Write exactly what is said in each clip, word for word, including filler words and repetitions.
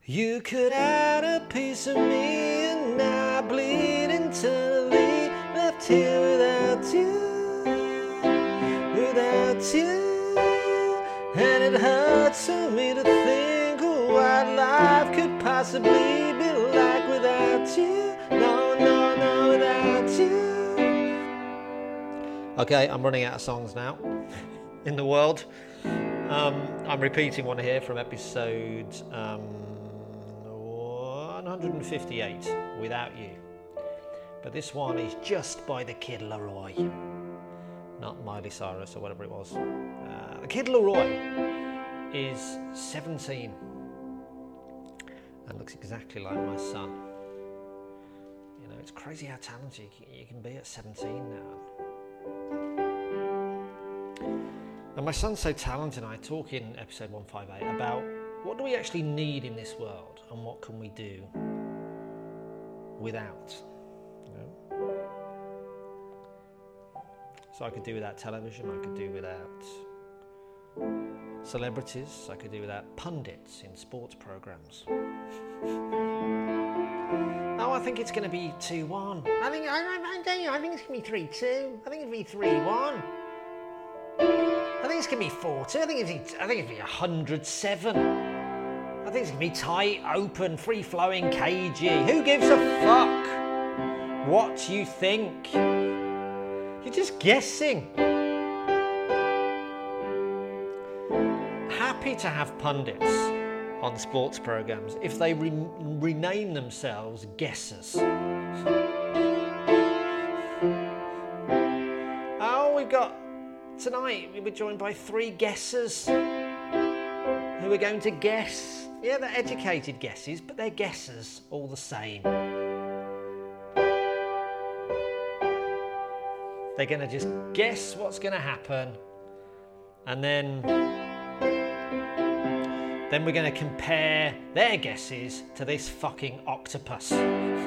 You cut out a piece of me and I bleed internally, left here without you, without you. And it hurts for me to think of what life could possibly be like without you. No, no, no, without you. Okay, I'm running out of songs now in the world. Um, I'm repeating one here from episode um, one hundred fifty-eight, Without You. But this one is just by the Kid Laroi, not Miley Cyrus or whatever it was. Uh, the Kid Laroi is seventeen and looks exactly like my son. You know, it's crazy how talented you can be at seventeen now. And my son's so talented, and I talk in episode one fifty-eight about what do we actually need in this world and what can we do without. You know? So I could do without television, I could do without celebrities, I could do without pundits in sports programmes. Oh, I think it's going to be two one. I think, I, I, I, I think it's going to be three two. I think it'll be three one. I think it's going to be four two. I think it's, I think it'll be one hundred seven. I think it's going to be tight, open, free-flowing, cagey. Who gives a fuck what you think? You're just guessing. Happy to have pundits on sports programmes if they re- rename themselves guessers. Oh, we've got... Tonight we were joined by three guessers who are going to guess. Yeah, they're educated guesses, but they're guessers all the same. They're going to just guess what's going to happen, and then then we're going to compare their guesses to this fucking octopus. Do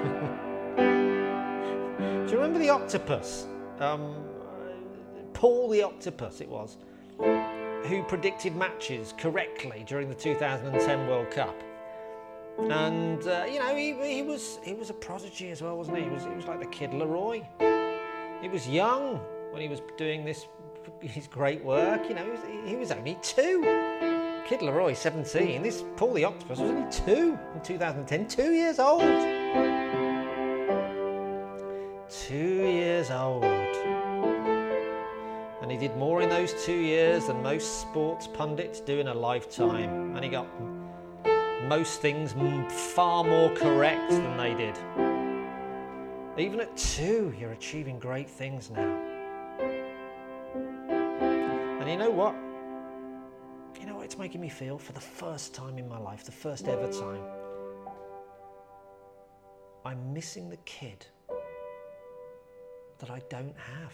you remember the octopus? Um, Paul the Octopus it was, who predicted matches correctly during the two thousand ten World Cup. And uh, you know, he, he was he was a prodigy as well, wasn't he? He was he was like the Kid Laroi. He was young when he was doing this his great work. You know, he was, he was only two. Kid Laroi, seventeen. This Paul the Octopus was only two in two thousand ten. Two years old. Two years old. And he did more in those two years than most sports pundits do in a lifetime. And he got most things far more correct than they did. Even at two, you're achieving great things now. And you know what? You know what it's making me feel for the first time in my life, the first ever time? I'm missing the kid that I don't have.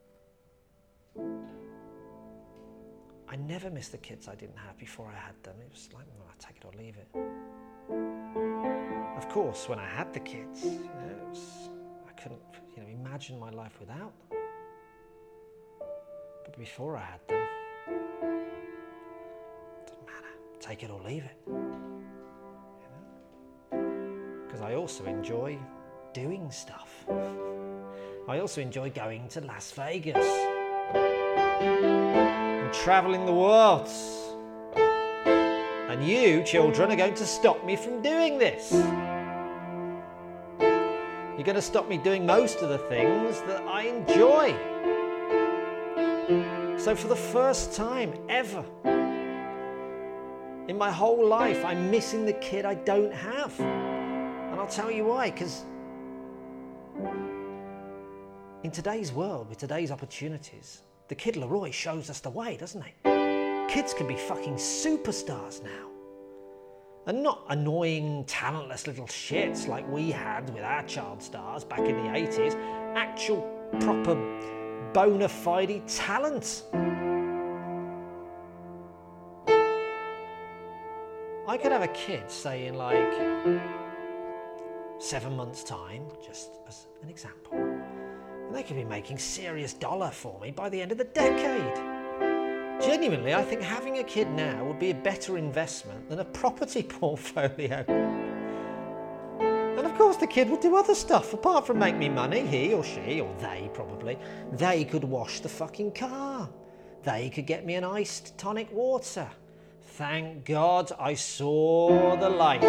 I never missed the kids I didn't have before I had them. It was like, well, I take it or leave it. Of course, when I had the kids, you know, it was, I couldn't, you know, imagine my life without them. But before I had them, it didn't matter. Take it or leave it. You know? Because I also enjoy doing stuff. I also enjoy going to Las Vegas. And travelling the world. And you, children, are going to stop me from doing this. You're going to stop me doing most of the things that I enjoy. So for the first time ever in my whole life, I'm missing the kid I don't have. And I'll tell you why, because in today's world, with today's opportunities, the Kid Laroi shows us the way, doesn't he? Kids can be fucking superstars now. And not annoying, talentless little shits like we had with our child stars back in the eighties. Actual, proper, bona fide talent. I could have a kid, say, in like seven months' time, just as an example. And they could be making serious dollar for me by the end of the decade. Do genuinely, I think having a kid now would be a better investment than a property portfolio. And of course the kid would do other stuff apart from make me money. He or she, or they probably, they could wash the fucking car. They could get me an iced tonic water. Thank God I saw the light.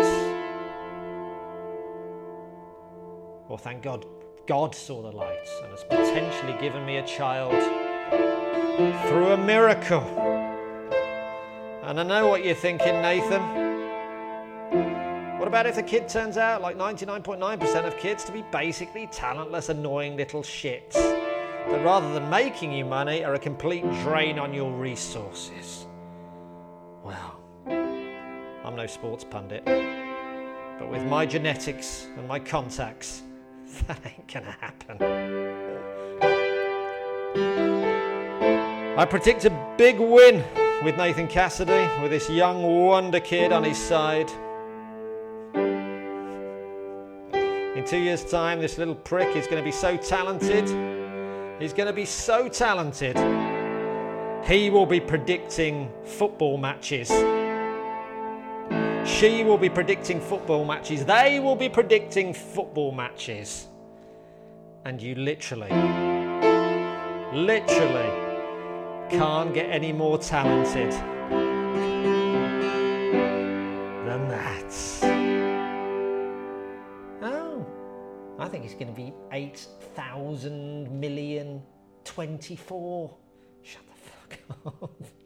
Or thank God God saw the light and has potentially given me a child through a miracle. And I know what you're thinking, Nathan. What about if the kid turns out, like ninety-nine point nine percent of kids, to be basically talentless, annoying little shits that rather than making you money are a complete drain on your resources? Well, I'm no sports pundit, but with my genetics and my contacts, that ain't gonna happen. I predict a big win with Nathan Cassidy, with this young wonder kid on his side. In two years' time, this little prick is going to be so talented. He's going to be so talented. He will be predicting football matches. She will be predicting football matches. They will be predicting football matches. And you literally, literally can't get any more talented than that. Oh, I think it's going to be eight thousand million twenty-four. Shut the fuck up.